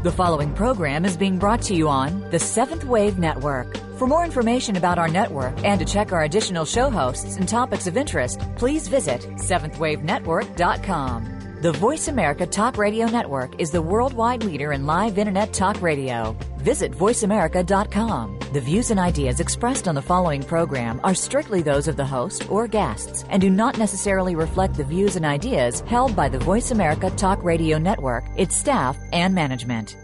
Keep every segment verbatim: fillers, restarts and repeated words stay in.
The following program is being brought to you on the Seventh Wave Network. For more information about our network and to check our additional show hosts and topics of interest, please visit seventh wave network dot com. The Voice America Talk Radio Network is the worldwide leader in live Internet talk radio. Visit voice america dot com. The views and ideas expressed on the following program are strictly those of the host or guests and do not necessarily reflect the views and ideas held by the Voice America Talk Radio Network, its staff, and management.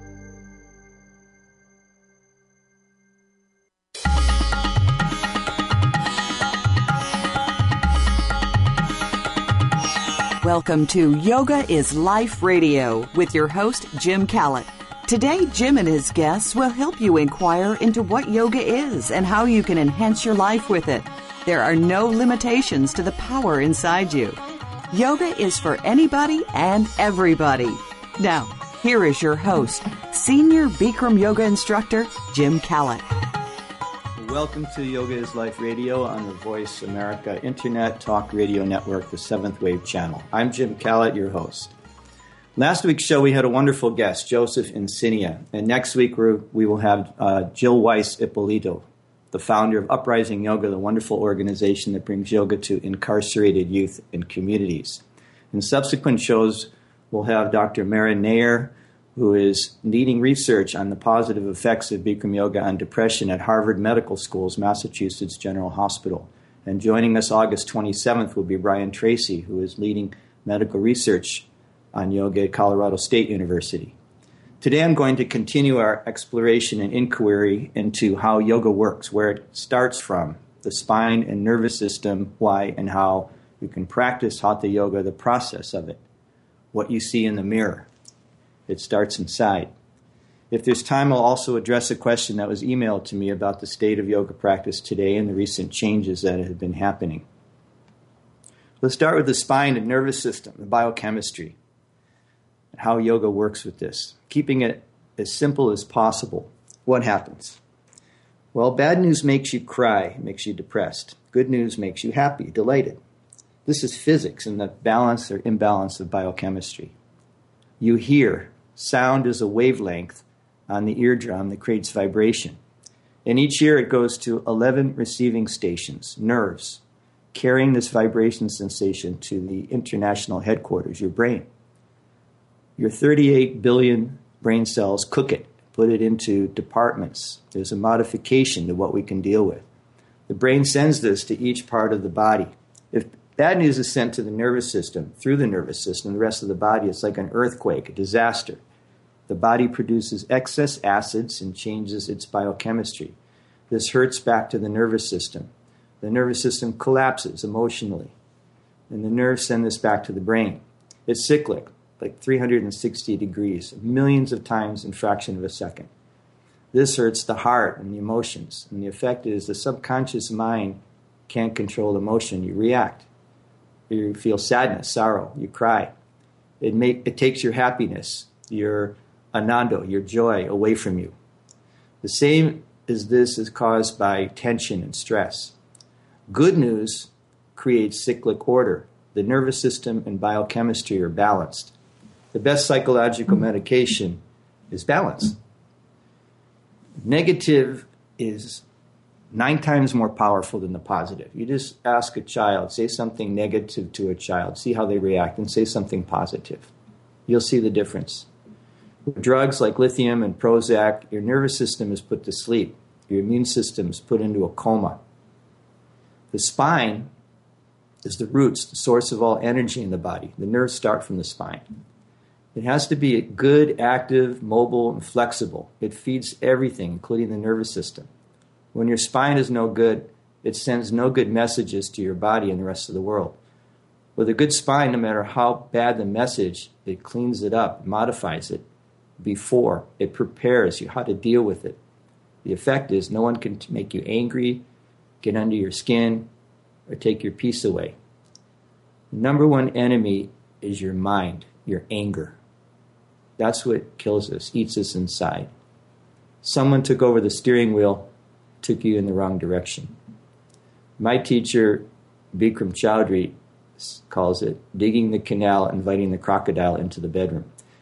Welcome to Yoga is Life Radio with your host, Jim Callett. Today, Jim and his guests will help you inquire into what yoga is and how you can enhance your life with it. There are no limitations to the power inside you. Yoga is for anybody and everybody. Now, here is your host, Senior Bikram Yoga Instructor, Jim Callett. Welcome to Yoga is Life Radio on the Voice America Internet Talk Radio Network, the Seventh Wave Channel. I'm Jim Callett, your host. Last week's show, we had a wonderful guest, Joseph Insigne. And next week, we're, we will have uh, Jill Weiss Ippolito, the founder of Uprising Yoga, the wonderful organization that brings yoga to incarcerated youth and communities. In subsequent shows, we'll have Doctor Mara Nair, who is leading research on the positive effects of Bikram Yoga on depression at Harvard Medical School's Massachusetts General Hospital. And joining us August twenty-seventh will be Brian Tracy, who is leading medical research on yoga at Colorado State University. Today I'm going to continue our exploration and inquiry into how yoga works, where it starts from, the spine and nervous system, why and how you can practice Hatha Yoga, the process of it, what you see in the mirror. It starts inside. If there's time, I'll also address a question that was emailed to me about the state of yoga practice today and the recent changes that have been happening. Let's start with the spine and nervous system, the biochemistry, and how yoga works with this. Keeping it as simple as possible. What happens? Well, bad news makes you cry, makes you depressed. Good news makes you happy, delighted. This is physics and the balance or imbalance of biochemistry. You hear. Sound is a wavelength on the eardrum that creates vibration. And each year it goes to eleven receiving stations, nerves, carrying this vibration sensation to the international headquarters, your brain. Your thirty-eight billion brain cells cook it, put it into departments. There's a modification to what we can deal with. The brain sends this to each part of the body. If bad news is sent to the nervous system, through the nervous system, the rest of the body, it's like an earthquake, a disaster. The body produces excess acids and changes its biochemistry. This hurts back to the nervous system. The nervous system collapses emotionally, and the nerves send this back to the brain. It's cyclic, like three hundred sixty degrees, millions of times in a fraction of a second. This hurts the heart and the emotions, and the effect is the subconscious mind can't control emotion. You react. You feel sadness, sorrow, you cry. It make, it takes your happiness, your anando, your joy, away from you. The same as this is caused by tension and stress. Good news creates cyclic order. The nervous system and biochemistry are balanced. The best psychological medication is balance. Negative is nine times more powerful than the positive. You just ask a child, say something negative to a child, see how they react, and say something positive. You'll see the difference. With drugs like lithium and Prozac, your nervous system is put to sleep. Your immune system is put into a coma. The spine is the roots, the source of all energy in the body. The nerves start from the spine. It has to be good, active, mobile, and flexible. It feeds everything, including the nervous system. When your spine is no good, it sends no good messages to your body and the rest of the world. With a good spine, no matter how bad the message, it cleans it up, modifies it before. It prepares you how to deal with it. The effect is no one can make you angry, get under your skin, or take your peace away. The number one enemy is your mind, your anger. That's what kills us, eats us inside. Someone took over the steering wheel, took you in the wrong direction. My teacher, Bikram Choudhury, calls it digging the canal, inviting the crocodile into the bedroom.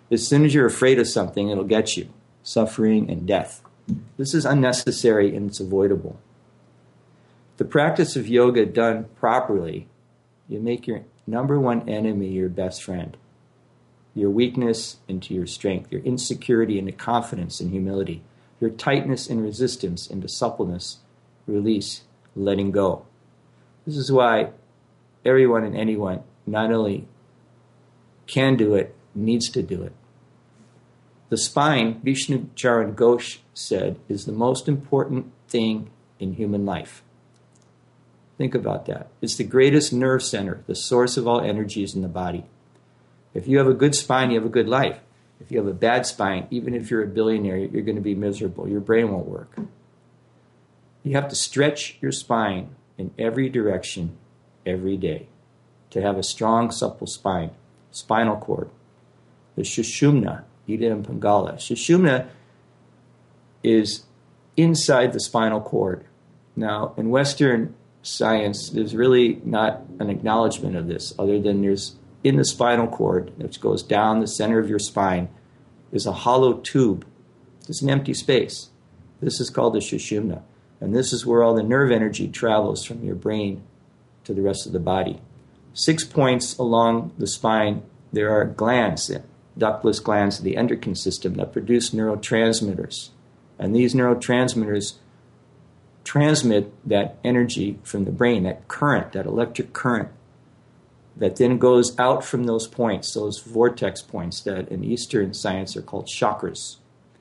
As soon as you're afraid of something, it'll get you. Suffering and death. This is unnecessary and it's avoidable. The practice of yoga done properly, you make your number one enemy your best friend. Your weakness into your strength, your insecurity into confidence and humility, your tightness and resistance into suppleness, release, letting go. This is why everyone and anyone not only can do it, needs to do it. The spine, Vishnu Charan Ghosh said, is the most important thing in human life. Think about that. It's the greatest nerve center, the source of all energies in the body. If you have a good spine, you have a good life. If you have a bad spine, even if you're a billionaire, you're going to be miserable. Your brain won't work. You have to stretch your spine in every direction every day to have a strong, supple spine. Spinal cord. The Sushumna, Ida Pingala. Sushumna is inside the spinal cord. Now, in Western science, there's really not an acknowledgement of this, other than there's in the spinal cord, which goes down the center of your spine, is a hollow tube. It's an empty space. This is called the Sushumna. And this is where all the nerve energy travels from your brain to the rest of the body. Six points along the spine, there are glands, ductless glands of the endocrine system that produce neurotransmitters. And these neurotransmitters transmit that energy from the brain, that current, that electric current, that then goes out from those points, those vortex points that in Eastern science are called chakras.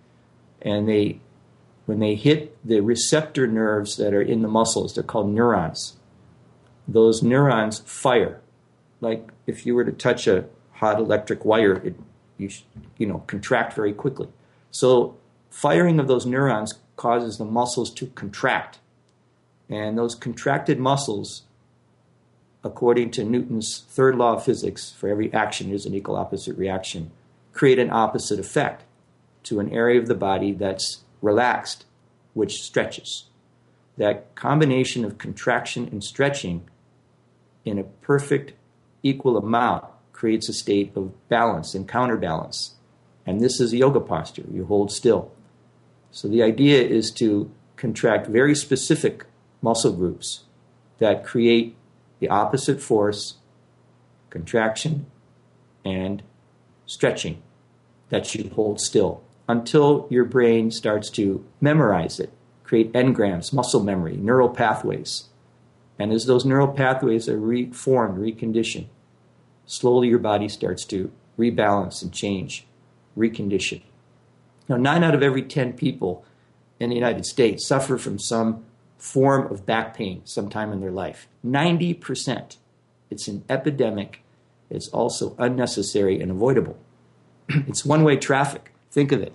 And they, when they hit the receptor nerves that are in the muscles, they're called neurons. Those neurons fire. Like if you were to touch a hot electric wire, it you, you know, contract very quickly. So firing of those neurons causes the muscles to contract. And those contracted muscles, according to Newton's third law of physics, for every action there's an equal opposite reaction, create an opposite effect to an area of the body that's relaxed, which stretches. That combination of contraction and stretching in a perfect equal amount creates a state of balance and counterbalance. And this is a yoga posture. You hold still. So the idea is to contract very specific muscle groups that create the opposite force, contraction, and stretching that you hold still until your brain starts to memorize it, create engrams, muscle memory, neural pathways. And as those neural pathways are reformed, reconditioned, slowly your body starts to rebalance and change, recondition. Now, nine out of every ten people in the United States suffer from some form of back pain sometime in their life. ninety percent. It's an epidemic. It's also unnecessary and avoidable. It's one-way traffic. Think of it.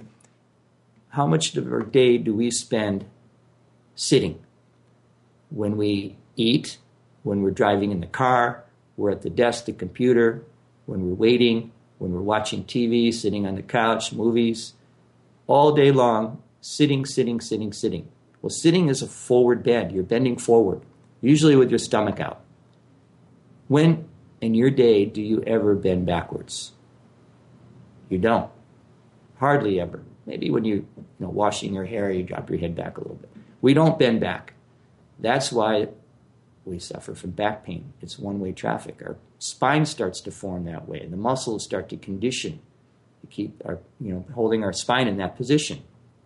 How much of our day do we spend sitting? When we eat, when we're driving in the car, we're at the desk, the computer, when we're waiting, when we're watching T V, sitting on the couch, movies, all day long, sitting, sitting, sitting, sitting. Well, sitting is a forward bend. You're bending forward, usually with your stomach out. When in your day do you ever bend backwards? You don't. Hardly ever. Maybe when you, you know, washing your hair, you drop your head back a little bit. We don't bend back. That's why we suffer from back pain. It's one-way traffic. Our spine starts to form that way, and the muscles start to condition to keep our, you know, holding our spine in that position.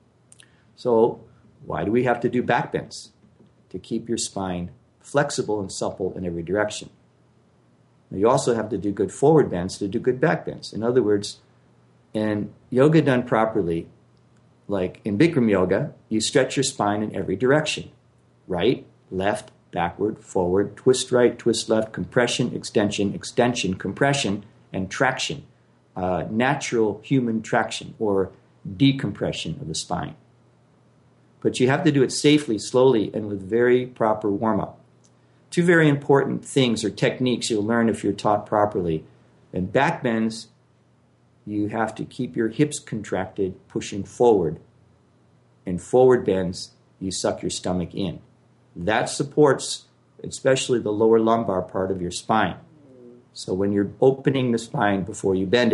So why do we have to do back bends? To keep your spine flexible and supple in every direction. Now, you also have to do good forward bends to do good back bends. In other words, in yoga done properly, like in Bikram yoga, you stretch your spine in every direction. Right, left, backward, forward, twist right, twist left, compression, extension, extension, compression, and traction. Uh, natural human traction or decompression of the spine. But you have to do it safely, slowly, and with very proper warm-up. Two very important things or techniques you'll learn if you're taught properly. In back bends, you have to keep your hips contracted, pushing forward. In forward bends, you suck your stomach in. That supports especially the lower lumbar part of your spine. So when you're opening the spine before you bend it,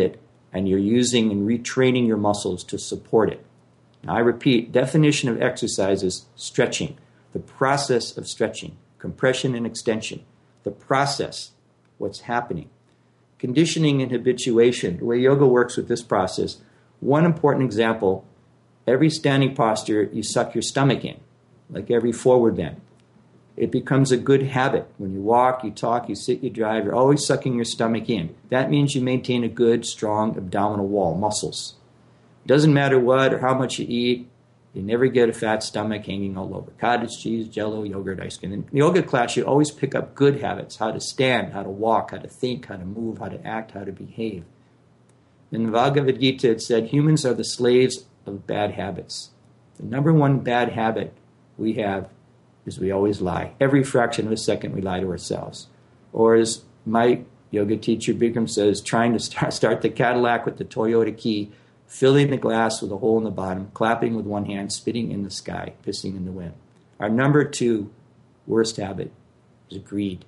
and you're using and retraining your muscles to support it. Now, I repeat, definition of exercise is stretching, the process of stretching, compression and extension, the process, what's happening. Conditioning and habituation, the way yoga works with this process, one important example, every standing posture, you suck your stomach in, like every forward bend. It becomes a good habit. When you walk, you talk, you sit, you drive, you're always sucking your stomach in. That means you maintain a good, strong abdominal wall, muscles. It doesn't matter what or how much you eat, you never get a fat stomach hanging all over. Cottage cheese, jello, yogurt, ice cream. In yoga class, you always pick up good habits, how to stand, how to walk, how to think, how to move, how to act, how to behave. In the Bhagavad Gita, it said, humans are the slaves of bad habits. The number one bad habit we have is we always lie. Every fraction of a second, we lie to ourselves. Or as my yoga teacher, Bikram, says, trying to start, start the Cadillac with the Toyota key, filling the glass with a hole in the bottom, clapping with one hand, spitting in the sky, pissing in the wind. Our number two worst habit is greed.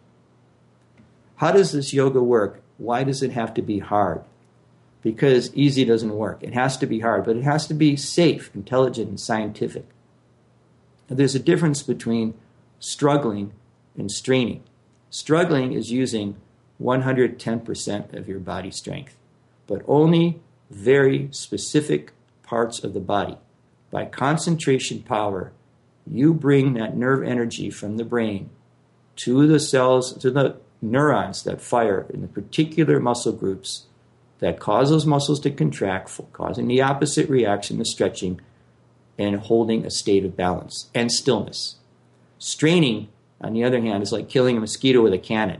How does this yoga work? Why does it have to be hard? Because easy doesn't work. It has to be hard, but it has to be safe, intelligent, and scientific. Now, there's a difference between struggling and straining. Struggling is using one hundred ten percent of your body strength, but only very specific parts of the body. By concentration power, you bring that nerve energy from the brain to the cells, to the neurons that fire in the particular muscle groups that cause those muscles to contract, causing the opposite reaction, the stretching, and holding a state of balance and stillness. Straining, on the other hand, is like killing a mosquito with a cannon.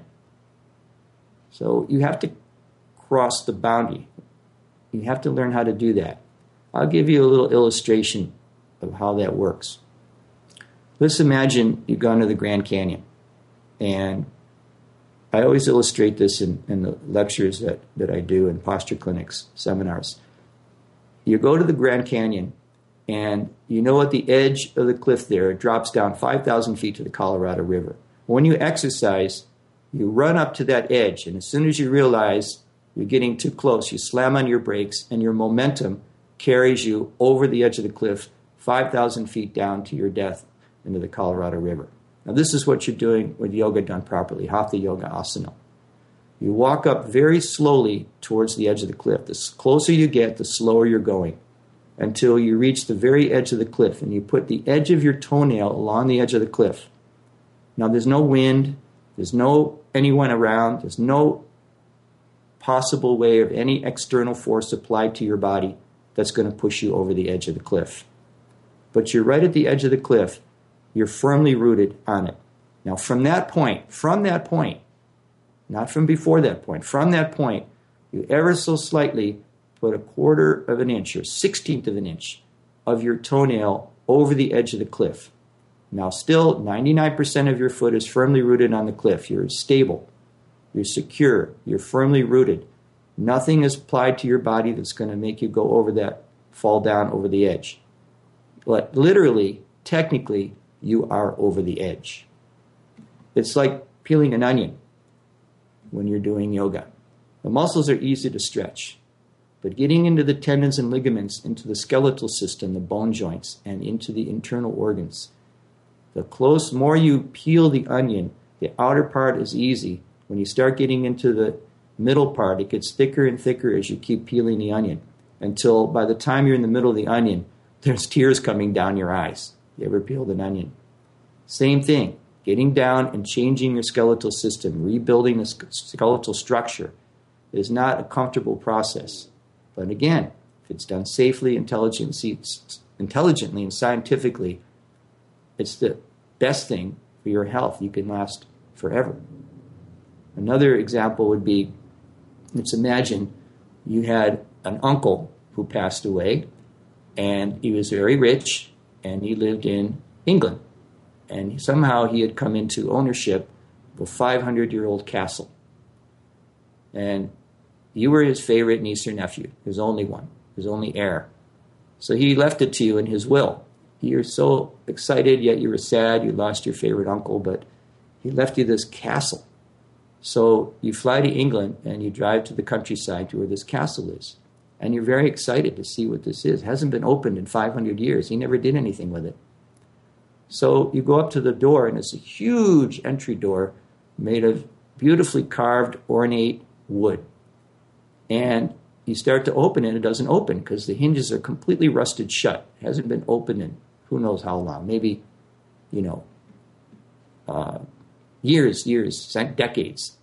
So you have to cross the boundary. You have to learn how to do that. I'll give you a little illustration of how that works. Let's imagine you've gone to the Grand Canyon. And I always illustrate this in, in the lectures that, that I do in posture clinics, seminars. You go to the Grand Canyon, and you know at the edge of the cliff there, it drops down five thousand feet to the Colorado River. When you exercise, you run up to that edge, and as soon as you realize you're getting too close, you slam on your brakes, and your momentum carries you over the edge of the cliff, five thousand feet down to your death into the Colorado River. Now, this is what you're doing with yoga done properly, Hatha Yoga Asana. You walk up very slowly towards the edge of the cliff. The closer you get, the slower you're going, until you reach the very edge of the cliff, and you put the edge of your toenail along the edge of the cliff. Now, there's no wind, there's no anyone around, there's no possible way of any external force applied to your body that's going to push you over the edge of the cliff. But you're right at the edge of the cliff. You're firmly rooted on it. Now, from that point, from that point, not from before that point, from that point, you ever so slightly put a quarter of an inch or sixteenth of an inch of your toenail over the edge of the cliff. Now, still, ninety-nine percent of your foot is firmly rooted on the cliff. You're stable. You're secure. You're firmly rooted. Nothing is applied to your body that's going to make you go over that, fall down over the edge. But literally, technically, you are over the edge. It's like peeling an onion when you're doing yoga. The muscles are easy to stretch, but getting into the tendons and ligaments, into the skeletal system, the bone joints, and into the internal organs, the close, more you peel the onion, the outer part is easy. When you start getting into the middle part, it gets thicker and thicker as you keep peeling the onion, until by the time you're in the middle of the onion, there's tears coming down your eyes. You ever peeled an onion? Same thing. Getting down and changing your skeletal system, rebuilding the skeletal structure is not a comfortable process. But again, if it's done safely, intelligently, intelligently and scientifically, it's the best thing for your health. You can last forever. Another example would be, let's imagine you had an uncle who passed away, and he was very rich, and he lived in England. And somehow he had come into ownership of a five hundred year old castle. And you were his favorite niece or nephew, his only one, his only heir. So he left it to you in his will. You're so excited, yet you were sad. You lost your favorite uncle, but he left you this castle. So you fly to England and you drive to the countryside to where this castle is. And you're very excited to see what this is. It hasn't been opened in five hundred years. He never did anything with it. So you go up to the door, and it's a huge entry door made of beautifully carved, ornate wood. And you start to open it, it doesn't open because the hinges are completely rusted shut. It hasn't been opened in who knows how long. Maybe, you know, uh, years, years, decades.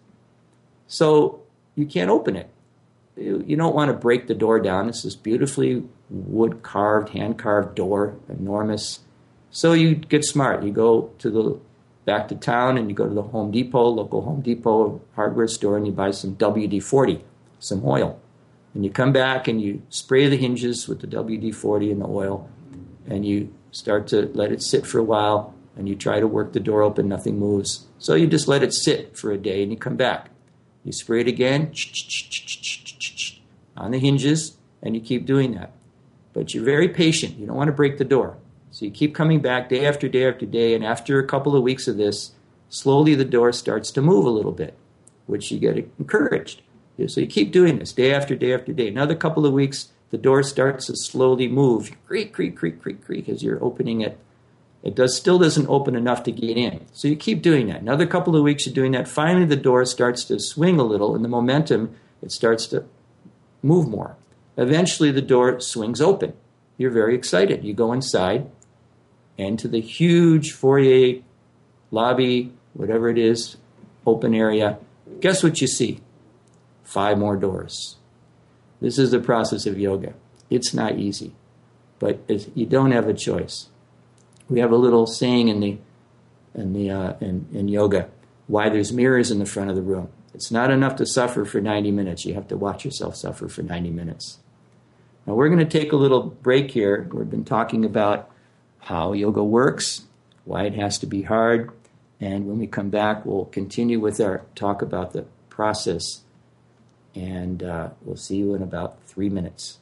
So you can't open it. You, you don't want to break the door down. It's this beautifully wood-carved, hand-carved door, enormous. So you get smart. You go to the back to town and you go to the Home Depot, local Home Depot hardware store, and you buy some W D forty, some oil. And you come back and you spray the hinges with the W D forty and the oil, and you start to let it sit for a while, and you try to work the door open, nothing moves. So you just let it sit for a day and you come back. You spray it again on the hinges, and you keep doing that. But you're very patient. You don't want to break the door. So you keep coming back day after day after day, and after a couple of weeks of this, slowly the door starts to move a little bit, which you get encouraged. So you keep doing this day after day after day. Another couple of weeks, the door starts to slowly move. Creak, creak, creak, creak, creak, as you're opening it. It does still doesn't open enough to get in. So you keep doing that. Another couple of weeks you're doing that. Finally, the door starts to swing a little, and the momentum, it starts to move more. Eventually, the door swings open. You're very excited. You go inside, and to the huge foyer, lobby, whatever it is, open area. Guess what you see? Five more doors. This is the process of yoga. It's not easy, but it's, you don't have a choice. We have a little saying in the in the uh, in, in yoga, why there's mirrors in the front of the room. It's not enough to suffer for ninety minutes. You have to watch yourself suffer for ninety minutes. Now we're going to take a little break here. We've been talking about how yoga works, why it has to be hard, and when we come back, we'll continue with our talk about the process, and uh, we'll see you in about three minutes.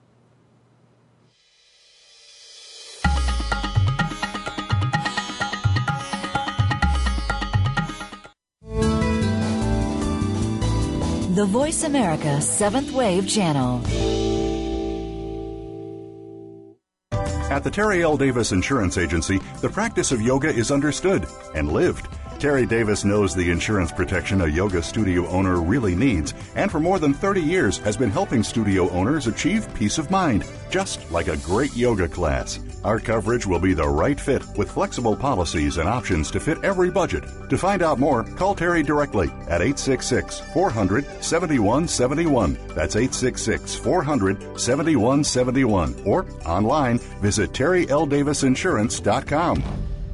The Voice America Seventh Wave Channel. At the Terry L. Davis Insurance Agency, the practice of yoga is understood and lived. Terry Davis knows the insurance protection a yoga studio owner really needs, and for more than thirty years has been helping studio owners achieve peace of mind, just like a great yoga class. Our coverage will be the right fit with flexible policies and options to fit every budget. To find out more, call Terry directly at eight six six, four hundred, seven one seven one. That's eight six six, four hundred, seven one seven one. Or online, visit terry l davis insurance dot com.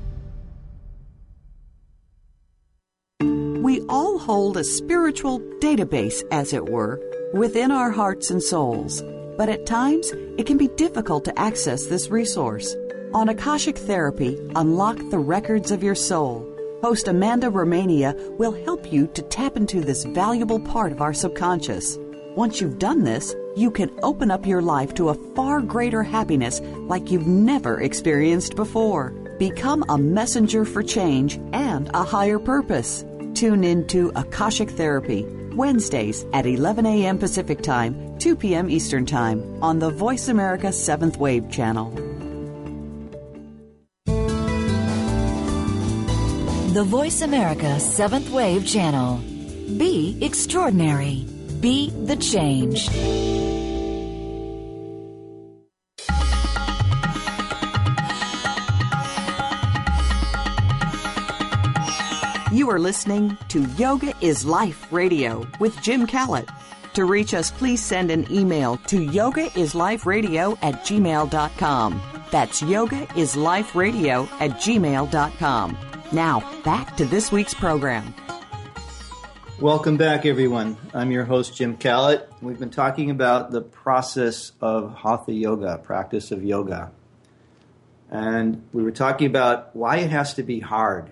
We all hold a spiritual database, as it were, within our hearts and souls. But at times, it can be difficult to access this resource. On Akashic Therapy, Unlock the Records of Your Soul, host Amanda Romania will help you to tap into this valuable part of our subconscious. Once you've done this, you can open up your life to a far greater happiness like you've never experienced before. Become a messenger for change and a higher purpose. Tune in to Akashic Therapy, Wednesdays at eleven a.m. Pacific Time, two p.m. Eastern Time on the Voice America Seventh Wave Channel. The Voice America Seventh Wave Channel. Be extraordinary. Be the change. You are listening to Yoga is Life Radio with Jim Callett. To reach us, please send an email to yogaisLiferadio at gmail dot com. That's yogaisLiferadio at gmail dot com. Now, back to this week's program. Welcome back, everyone. I'm your host, Jim Callett. We've been talking about the process of Hatha Yoga, practice of yoga. And we were talking about why it has to be hard.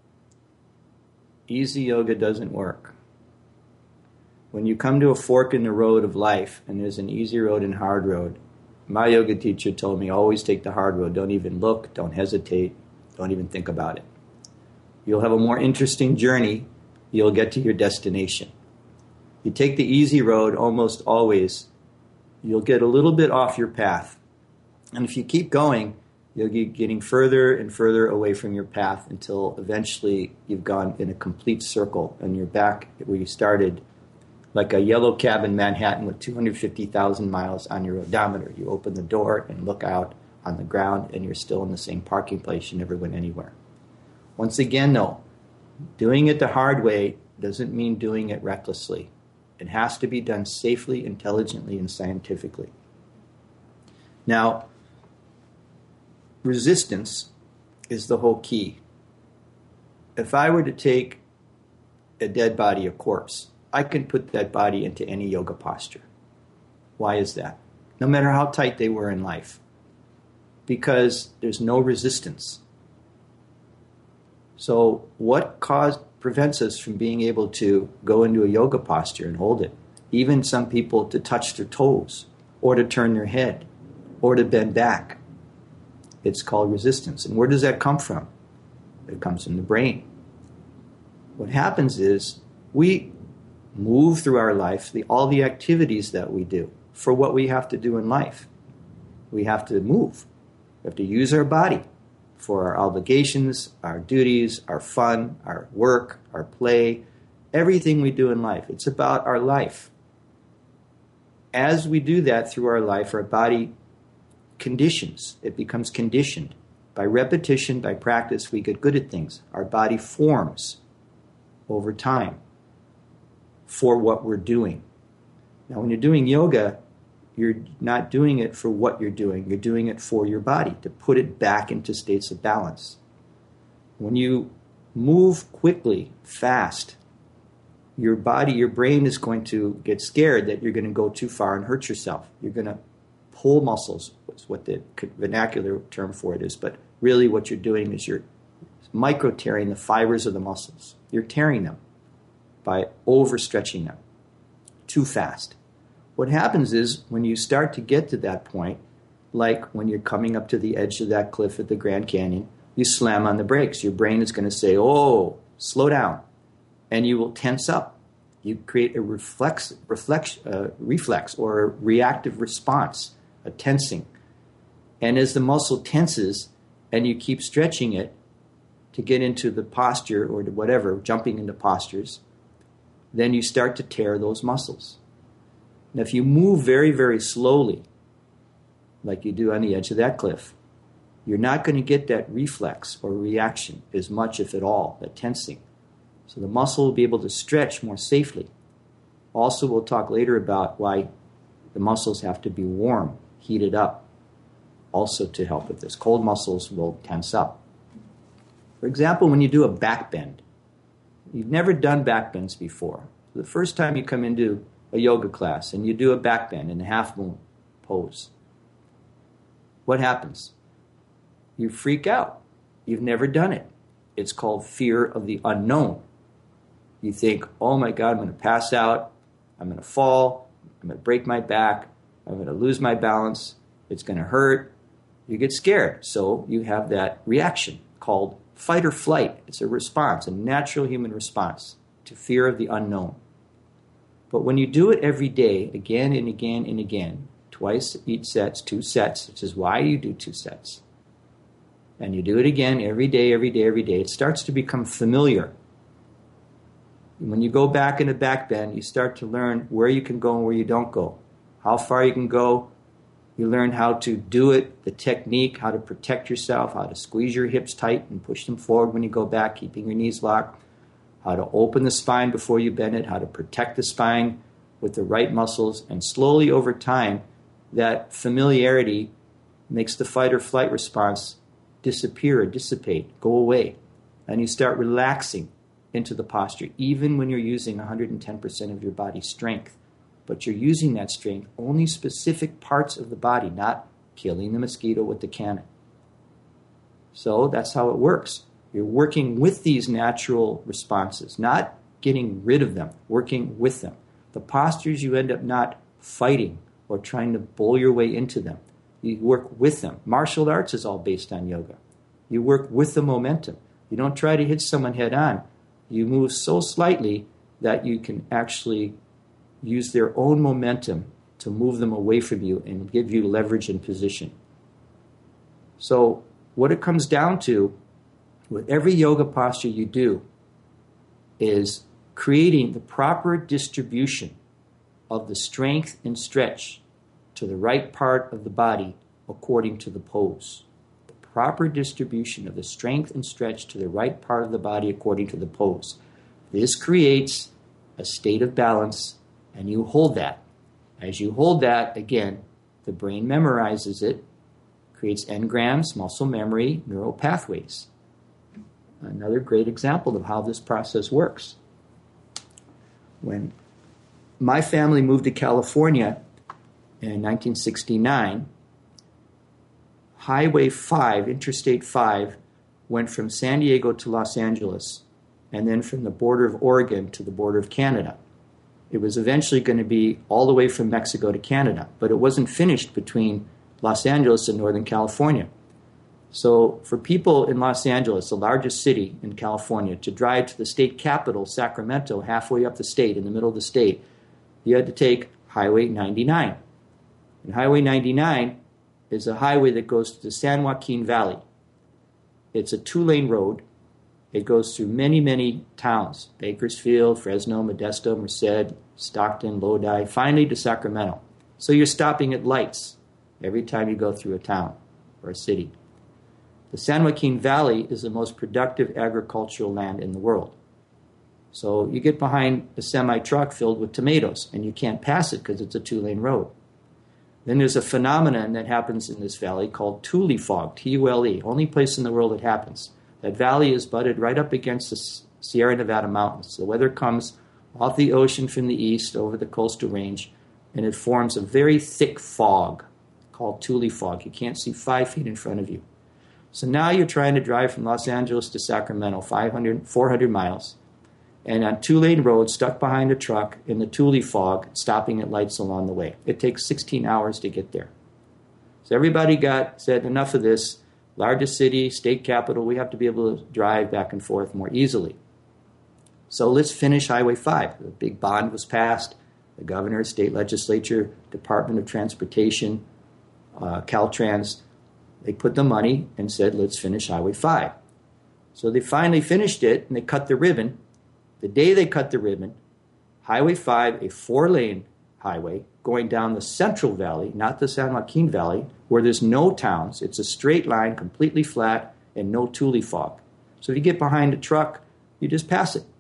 Easy yoga doesn't work. When you come to a fork in the road of life, and there's an easy road and hard road, my yoga teacher told me, always take the hard road. Don't even look, don't hesitate, don't even think about it. You'll have a more interesting journey. You'll get to your destination. You take the easy road, almost always, you'll get a little bit off your path. And if you keep going, you'll be getting further and further away from your path until eventually you've gone in a complete circle and you're back where you started, like a yellow cab in Manhattan with two hundred fifty thousand miles on your odometer. You open the door and look out on the ground and you're still in the same parking place. You never went anywhere. Once again, though, doing it the hard way doesn't mean doing it recklessly. It has to be done safely, intelligently, and scientifically. Now, resistance is the whole key. If I were to take a dead body, a corpse, I can put that body into any yoga posture. Why is that? No matter how tight they were in life. Because there's no resistance. So what caused prevents us from being able to go into a yoga posture and hold it? Even some people to touch their toes, or to turn their head, or to bend back. It's called resistance. And where does that come from? It comes from the brain. What happens is we move through our life, the, all the activities that we do for what we have to do in life. We have to move. We have to use our body for our obligations, our duties, our fun, our work, our play, everything we do in life. It's about our life. As we do that through our life, our body conditions. It becomes conditioned. By repetition, by practice, we get good at things. Our body forms over time for what we're doing. Now, when you're doing yoga, you're not doing it for what you're doing. You're doing it for your body, to put it back into states of balance. When you move quickly, fast, your body, your brain is going to get scared that you're going to go too far and hurt yourself. You're going to pull muscles, is what the vernacular term for it is. But really what you're doing is you're micro-tearing the fibers of the muscles. You're tearing them by overstretching them too fast. What happens is when you start to get to that point, like when you're coming up to the edge of that cliff at the Grand Canyon, you slam on the brakes. Your brain is going to say, oh, slow down. And you will tense up. You create a reflex, reflex, uh, reflex or a reactive response, a tensing. And as the muscle tenses and you keep stretching it to get into the posture or to whatever, jumping into postures, then you start to tear those muscles. Now, if you move very, very slowly, like you do on the edge of that cliff, you're not going to get that reflex or reaction as much, if at all, that tensing. So the muscle will be able to stretch more safely. Also, we'll talk later about why the muscles have to be warm, heated up, also to help with this. Cold muscles will tense up. For example, when you do a back bend, you've never done back bends before. The first time you come into a yoga class and you do a back bend in a half moon pose, what happens? You freak out. You've never done it. It's called fear of the unknown. You think, oh my God, I'm going to pass out. I'm going to fall. I'm going to break my back. I'm going to lose my balance. It's going to hurt. You get scared. So you have that reaction called fight or flight. It's a response, a natural human response to fear of the unknown. But when you do it every day, again and again and again, twice each sets, two sets, which is why you do two sets, and you do it again every day, every day, every day, it starts to become familiar. When you go back in a back bend, you start to learn where you can go and where you don't go, how far you can go. You learn how to do it, the technique, how to protect yourself, how to squeeze your hips tight and push them forward when you go back, keeping your knees locked, how to open the spine before you bend it, how to protect the spine with the right muscles. And slowly over time, that familiarity makes the fight or flight response disappear or dissipate, go away. And you start relaxing into the posture, even when you're using one hundred ten percent of your body's strength. But you're using that strength only specific parts of the body, not killing the mosquito with the cannon. So that's how it works. You're working with these natural responses, not getting rid of them, working with them. The postures, you end up not fighting or trying to bull your way into them. You work with them. Martial arts is all based on yoga. You work with the momentum. You don't try to hit someone head on. You move so slightly that you can actually use their own momentum to to move them away from you and give you leverage and position. So what it comes down to with every yoga posture you do is creating the proper distribution of the strength and stretch to the right part of the body according to the pose. The proper distribution of the strength and stretch to the right part of the body according to the pose. This creates a state of balance, and you hold that. As you hold that, again, the brain memorizes it, creates engrams, muscle memory, neural pathways. Another great example of how this process works. When my family moved to California in nineteen sixty-nine, Highway five, Interstate five, went from San Diego to Los Angeles, and then from the border of Oregon to the border of Canada. It was eventually going to be all the way from Mexico to Canada, but it wasn't finished between Los Angeles and Northern California. So for people in Los Angeles, the largest city in California, to drive to the state capital, Sacramento, halfway up the state, in the middle of the state, you had to take Highway ninety-nine. And Highway ninety-nine is a highway that goes to the San Joaquin Valley. It's a two-lane road. It goes through many, many towns: Bakersfield, Fresno, Modesto, Merced, Stockton, Lodi, finally to Sacramento. So you're stopping at lights every time you go through a town or a city. The San Joaquin Valley is the most productive agricultural land in the world. So you get behind a semi-truck filled with tomatoes, and you can't pass it because it's a two-lane road. Then there's a phenomenon that happens in this valley called Tule fog, T U L E, only place in the world it happens. That valley is butted right up against the Sierra Nevada mountains. The weather comes off the ocean from the east over the coastal range, and it forms a very thick fog called Tule fog. You can't see five feet in front of you. So now you're trying to drive from Los Angeles to Sacramento, five hundred, four hundred miles, and on two-lane road, stuck behind a truck in the Tule fog, stopping at lights along the way. It takes sixteen hours to get there. So everybody got said, enough of this. Largest city, state capital, we have to be able to drive back and forth more easily. So let's finish Highway five. The big bond was passed. The governor, state legislature, Department of Transportation, uh, Caltrans, they put the money and said, let's finish Highway five. So they finally finished it, and they cut the ribbon. The day they cut the ribbon, Highway five, a four-lane highway going down the Central Valley, not the San Joaquin Valley, where there's no towns. It's a straight line, completely flat, and no Tule fog. So if you get behind a truck, you just pass it.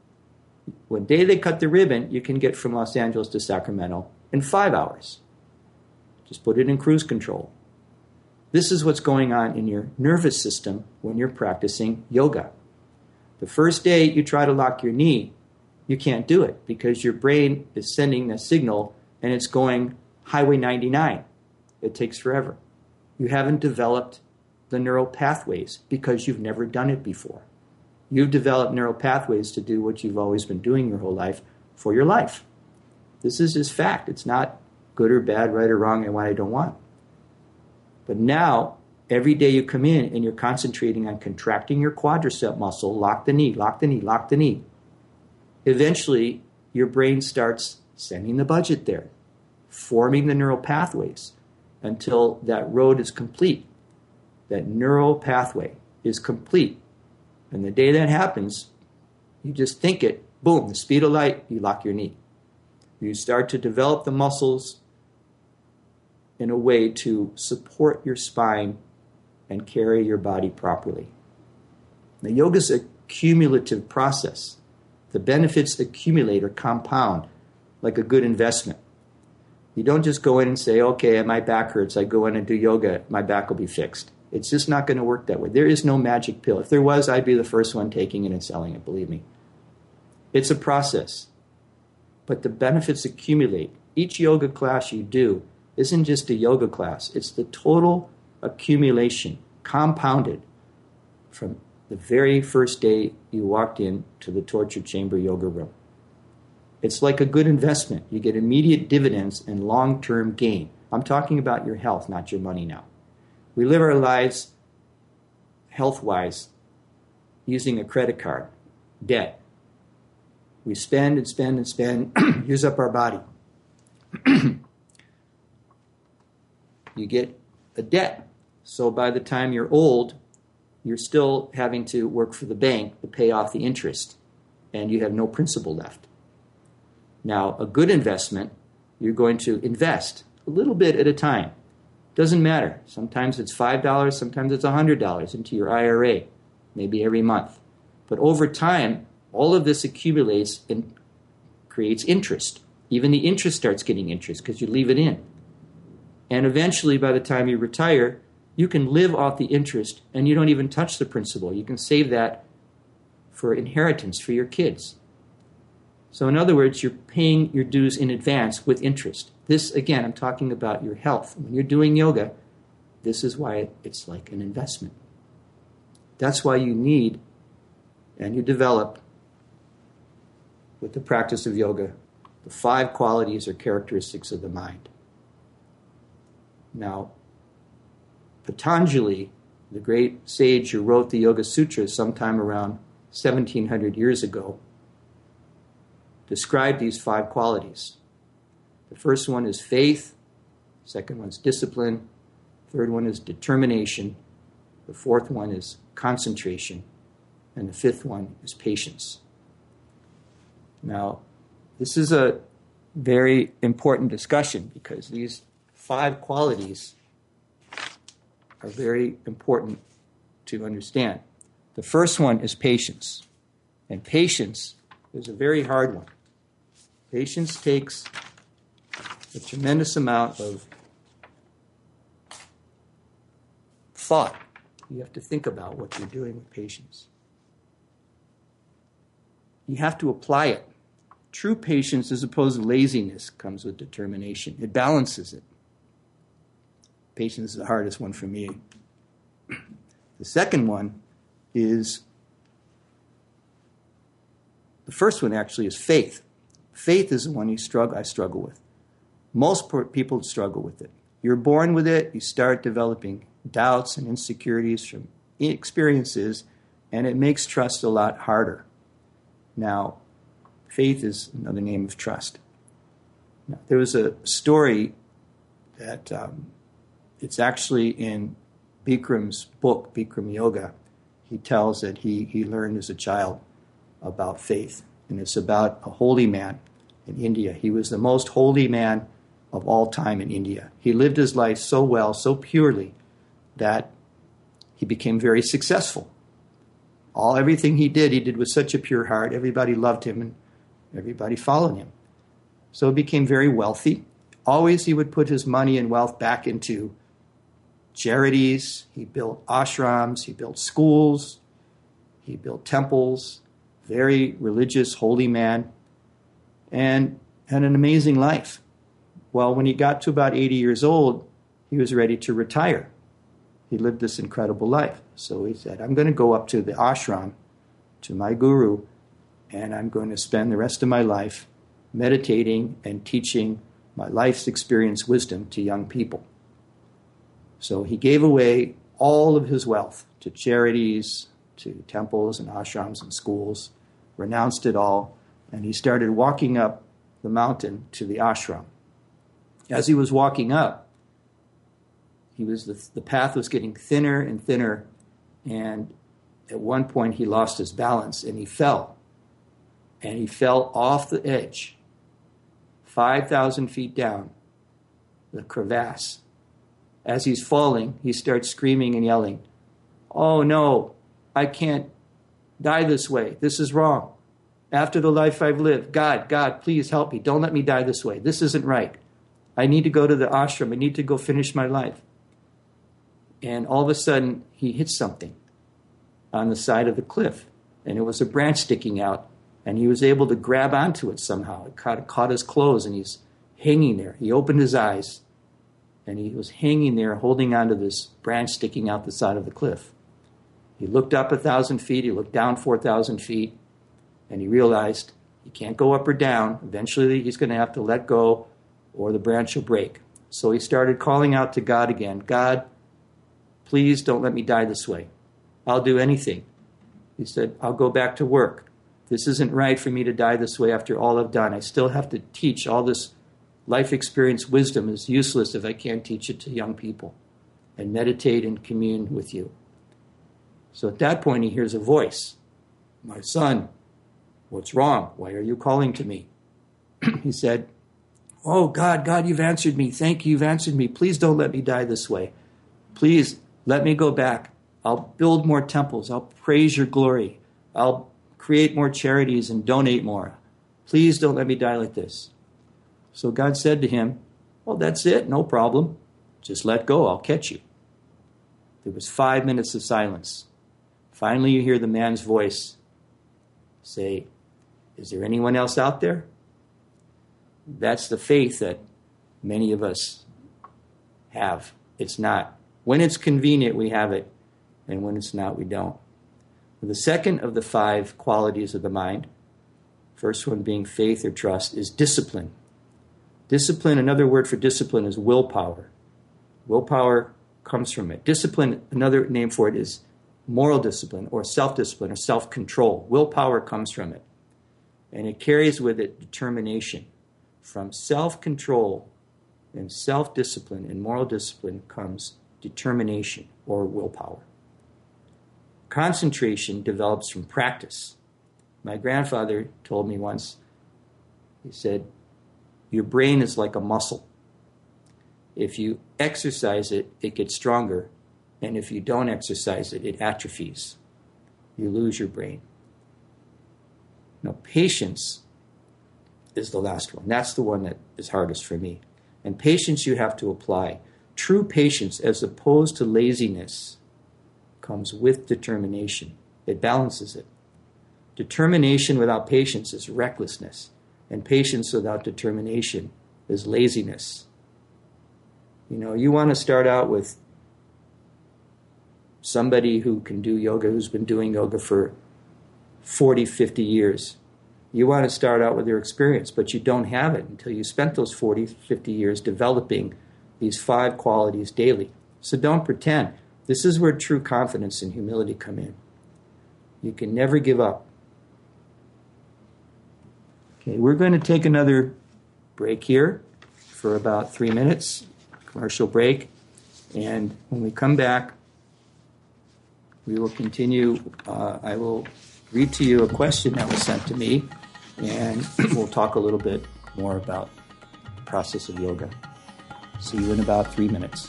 When day they cut the ribbon, you can get from Los Angeles to Sacramento in five hours. Just put it in cruise control. This is what's going on in your nervous system when you're practicing yoga. The first day you try to lock your knee, you can't do it because your brain is sending a signal and it's going Highway ninety-nine. It takes forever. You haven't developed the neural pathways because you've never done it before. You've developed neural pathways to do what you've always been doing your whole life for your life. This is just fact. It's not good or bad, right or wrong, and what I don't want. But now, every day you come in and you're concentrating on contracting your quadricep muscle, lock the knee, lock the knee, lock the knee. Eventually, your brain starts sending the budget there, forming the neural pathways until that road is complete. That neural pathway is complete. And the day that happens, you just think it, boom, the speed of light, you lock your knee. You start to develop the muscles in a way to support your spine and carry your body properly. Now, yoga is a cumulative process. The benefits accumulate or compound like a good investment. You don't just go in and say, okay, my back hurts, I go in and do yoga, my back will be fixed. It's just not going to work that way. There is no magic pill. If there was, I'd be the first one taking it and selling it, believe me. It's a process. But the benefits accumulate. Each yoga class you do isn't just a yoga class. It's the total accumulation, compounded from the very first day you walked in to the torture chamber yoga room. It's like a good investment. You get immediate dividends and long-term gain. I'm talking about your health, not your money now. We live our lives health-wise using a credit card, debt. We spend and spend and spend, use up our body. you get a debt. So by the time you're old, you're still having to work for the bank to pay off the interest, and you have no principal left. Now, a good investment, you're going to invest a little bit at a time. Doesn't matter. Sometimes it's five dollars, sometimes it's one hundred dollars into your I R A, maybe every month. But over time, all of this accumulates and creates interest. Even the interest starts getting interest because you leave it in. And eventually, by the time you retire, you can live off the interest and you don't even touch the principal. You can save that for inheritance for your kids. So in other words, you're paying your dues in advance with interest. This, again, I'm talking about your health. When you're doing yoga, this is why it's like an investment. That's why you need and you develop, with the practice of yoga, the five qualities or characteristics of the mind. Now, Patanjali, the great sage who wrote the Yoga Sutras sometime around seventeen hundred years ago, described these five qualities. The first one is faith, the second one is discipline, the third one is determination, the fourth one is concentration, and the fifth one is patience. Now, this is a very important discussion because these five qualities are very important to understand. The first one is patience. And patience is a very hard one. Patience takes a tremendous amount of thought. You have to think about what you're doing with patience. You have to apply it. True patience, as opposed to laziness, comes with determination. It balances it. Patience is the hardest one for me. The second one is, the first one actually is faith. Faith is the one you struggle, I struggle with. Most people struggle with it. You're born with it, you start developing doubts and insecurities from experiences, and it makes trust a lot harder. Now, faith is another name of trust. Now, there was a story that um, it's actually in Bikram's book, Bikram Yoga. He tells that he, he learned as a child about faith. And it's about a holy man in India. He was the most holy man of all time in India. He lived his life so well, so purely, that he became very successful. All everything he did, he did with such a pure heart. Everybody loved him and everybody followed him. So he became very wealthy. Always he would put his money and wealth back into charities. He built ashrams. He built schools. He built temples. Very religious, holy man. And had an amazing life. Well, when he got to about eighty years old, he was ready to retire. He lived this incredible life. So he said, I'm going to go up to the ashram, to my guru, and I'm going to spend the rest of my life meditating and teaching my life's experience wisdom to young people. So he gave away all of his wealth to charities, to temples and ashrams and schools, renounced it all, and he started walking up the mountain to the ashram. As he was walking up, he was the, the path was getting thinner and thinner, and at one point he lost his balance and he fell. And he fell off the edge, five thousand feet down, the crevasse. As he's falling, he starts screaming and yelling, "Oh no, I can't die this way. This is wrong. After the life I've lived, God, God, please help me. Don't let me die this way. This isn't right. I need to go to the ashram. I need to go finish my life." And all of a sudden, he hit something on the side of the cliff. And it was a branch sticking out. And he was able to grab onto it somehow. It caught, caught his clothes, and he's hanging there. He opened his eyes, and he was hanging there holding onto this branch sticking out the side of the cliff. He looked up a thousand feet. He looked down four thousand feet. And he realized he can't go up or down. Eventually, he's going to have to let go, or the branch will break. So he started calling out to God again. God, please don't let me die this way. I'll do anything. He said, I'll go back to work. This isn't right for me to die this way after all I've done. I still have to teach all this life experience wisdom is useless if I can't teach it to young people and meditate and commune with you. So at that point, he hears a voice. My son, what's wrong? Why are you calling to me? He said, oh, God, God, you've answered me. Thank you, you've answered me. Please don't let me die this way. Please let me go back. I'll build more temples. I'll praise your glory. I'll create more charities and donate more. Please don't let me die like this. So God said to him, well, that's it. No problem. Just let go. I'll catch you. There was five minutes of silence. Finally, you hear the man's voice say, is there anyone else out there? That's the faith that many of us have. It's not. When it's convenient, we have it. And when it's not, we don't. The second of the five qualities of the mind, first one being faith or trust, is discipline. Discipline, another word for discipline is willpower. Willpower comes from it. Discipline, another name for it is moral discipline or self-discipline or self-control. Willpower comes from it. And it carries with it determination. From self-control and self-discipline and moral discipline comes determination or willpower. Concentration develops from practice. My grandfather told me once, he said, your brain is like a muscle. If you exercise it, it gets stronger. And if you don't exercise it, it atrophies. You lose your brain. Now, patience is the last one. That's the one that is hardest for me. And patience you have to apply. True patience, as opposed to laziness, comes with determination. It balances it. Determination without patience is recklessness. And patience without determination is laziness. You know, you want to start out with somebody who can do yoga, who's been doing yoga for forty, fifty years. You want to start out with your experience, but you don't have it until you spent those forty, fifty years developing these five qualities daily. So don't pretend. This is where true confidence and humility come in. You can never give up. Okay, we're going to take another break here for about three minutes, commercial break. And when we come back, we will continue. Uh, I will read to you a question that was sent to me, and we'll talk a little bit more about the process of yoga. See you in about three minutes.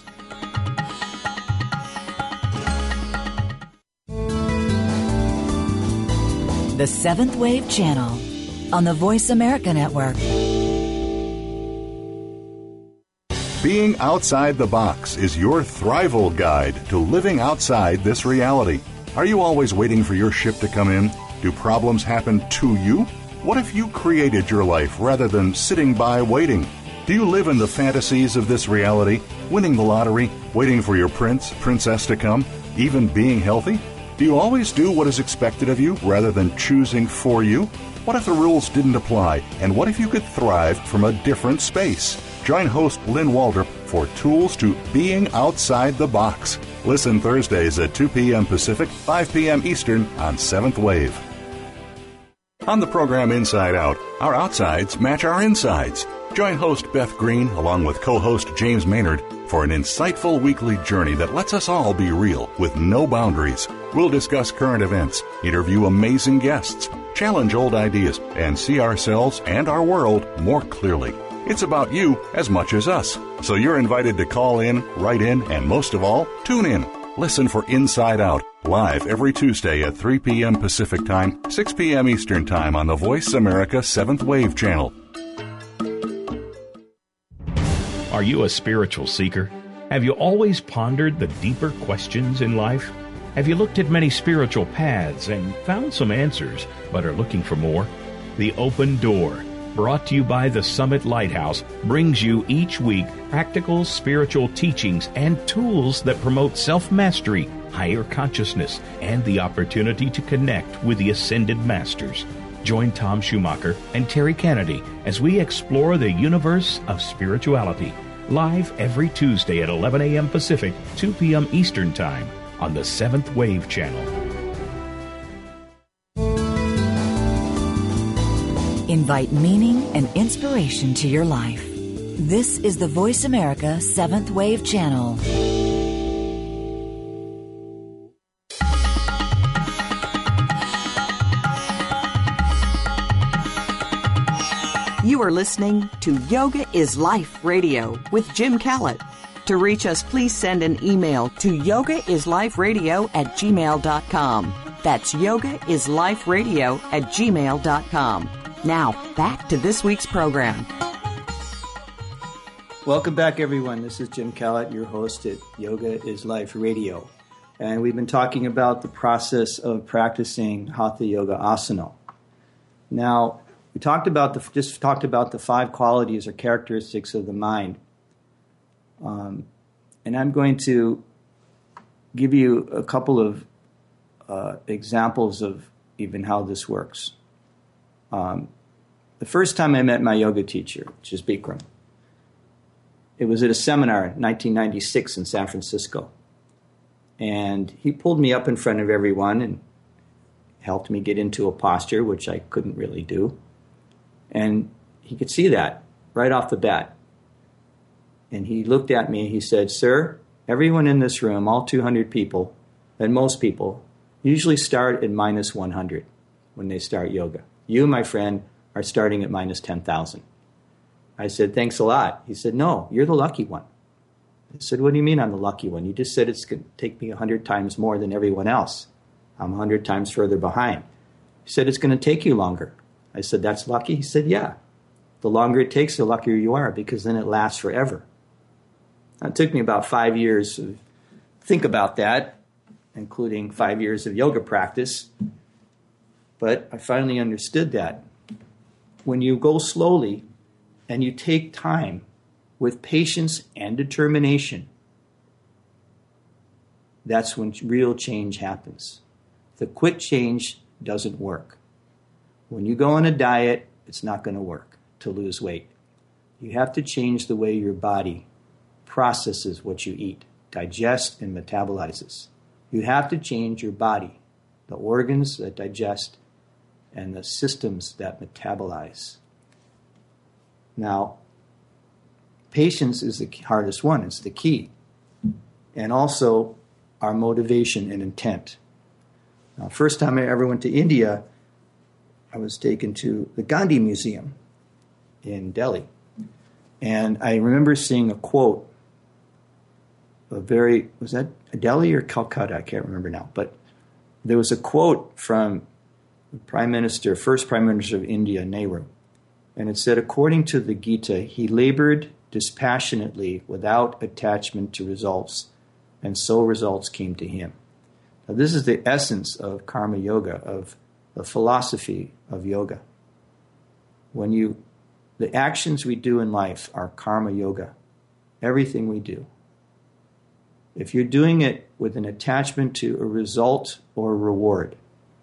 The Seventh Wave Channel on the Voice America Network. Being outside the box is your Thrival guide to living outside this reality. Are you always waiting for your ship to come in? Do problems happen to you? What if you created your life rather than sitting by waiting? Do you live in the fantasies of this reality, winning the lottery, waiting for your prince, princess to come, even being healthy? Do you always do what is expected of you rather than choosing for you? What if the rules didn't apply? And what if you could thrive from a different space? Join host Lynn Waldrop for Tools to Being Outside the Box. Listen Thursdays at two p.m. Pacific, five p.m. Eastern on Seventh Wave. On the program Inside Out, our outsides match our insides. Join host Beth Green along with co-host James Maynard for an insightful weekly journey that lets us all be real with no boundaries. We'll discuss current events, interview amazing guests, challenge old ideas, and see ourselves and our world more clearly. It's about you as much as us. So you're invited to call in, write in, and most of all, tune in. Listen for Inside Out, live every Tuesday at three p.m. Pacific Time, six p.m. Eastern Time on the Voice America Seventh Wave Channel. Are you a spiritual seeker? Have you always pondered the deeper questions in life? Have you looked at many spiritual paths and found some answers, but are looking for more? The Open Door, brought to you by the Summit Lighthouse, brings you each week practical spiritual teachings and tools that promote self-mastery, higher consciousness, and the opportunity to connect with the Ascended Masters. Join Tom Schumacher and Terry Kennedy as we explore the universe of spirituality, live every Tuesday at eleven a.m. Pacific, two p.m. Eastern Time on the Seventh Wave Channel. Invite meaning and inspiration to your life. This is the Voice America Seventh Wave Channel. You are listening to Yoga is Life Radio with Jim Callett. To reach us, please send an email to yogaisLiferadio at gmail dot com. That's yogaisLiferadio at gmail dot com. Now, back to this week's program. Welcome back, everyone. This is Jim Callett, your host at Yoga is Life Radio. And we've been talking about the process of practicing Hatha Yoga Asana. Now, we talked about the just talked about the five qualities or characteristics of the mind. Um, and I'm going to give you a couple of uh, examples of even how this works. Um, the first time I met my yoga teacher, which is Bikram, it was at a seminar in nineteen ninety-six in San Francisco. And he pulled me up in front of everyone and helped me get into a posture, which I couldn't really do. And he could see that right off the bat. And he looked at me and he said, "Sir, everyone in this room, all two hundred people, and most people, usually start at minus one hundred when they start yoga. You, my friend, are starting at minus ten thousand. I said, "Thanks a lot." He said, "No, you're the lucky one." I said, "What do you mean I'm the lucky one? You just said it's going to take me one hundred times more than everyone else. I'm one hundred times further behind." He said, "It's going to take you longer." I said, "That's lucky?" He said, "Yeah. The longer it takes, the luckier you are, because then it lasts forever." It took me about five years to think about that, including five years of yoga practice. But I finally understood that. When you go slowly and you take time with patience and determination, that's when real change happens. The quick change doesn't work. When you go on a diet, it's not going to work to lose weight. You have to change the way your body processes what you eat, digests and metabolizes. You have to change your body, the organs that digest and the systems that metabolize. Now, patience is the hardest one. It's the key. And also our motivation and intent. Now, first time I ever went to India, I was taken to the Gandhi Museum in Delhi. And I remember seeing a quote, a very, was that Delhi or Calcutta? I can't remember now. But there was a quote from the Prime Minister, first Prime Minister of India, Nehru. And it said, according to the Gita, he labored dispassionately without attachment to results, and so results came to him. Now, this is the essence of karma yoga, of the philosophy of yoga. When you, the actions we do in life are karma yoga. Everything we do. If you're doing it with an attachment to a result or a reward,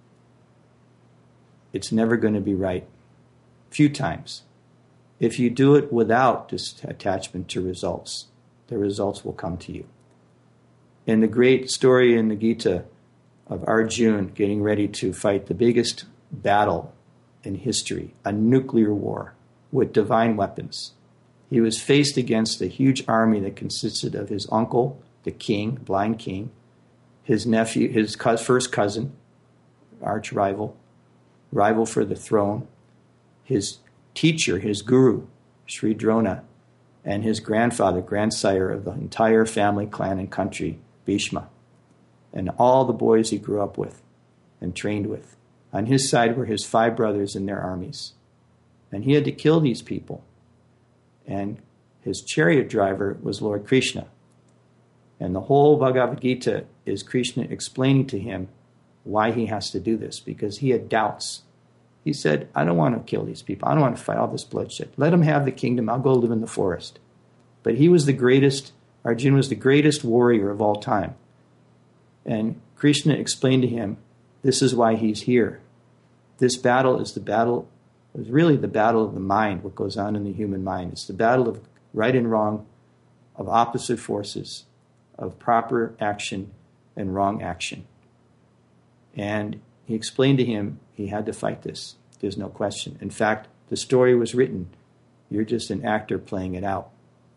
it's never going to be right. Few times. If you do it without this attachment to results, the results will come to you. In the great story in the Gita of Arjuna getting ready to fight the biggest battle in history, a nuclear war with divine weapons, he was faced against a huge army that consisted of his uncle, the king, blind king, his nephew, his first cousin, arch rival, rival for the throne, his teacher, his guru, Sri Drona, and his grandfather, grandsire of the entire family, clan, and country, Bhishma, and all the boys he grew up with and trained with. On his side were his five brothers and their armies. And he had to kill these people. And his chariot driver was Lord Krishna. And the whole Bhagavad Gita is Krishna explaining to him why he has to do this, because he had doubts. He said, I don't want to kill these people. I don't want to fight all this bloodshed. Let them have the kingdom. I'll go live in the forest. But he was the greatest, Arjuna was the greatest warrior of all time. And Krishna explained to him, this is why he's here. This battle is the battle, is really the battle of the mind, what goes on in the human mind. It's the battle of right and wrong, of opposite forces, of proper action and wrong action. And he explained to him he had to fight this. There's no question. In fact, the story was written You're just an actor playing it out.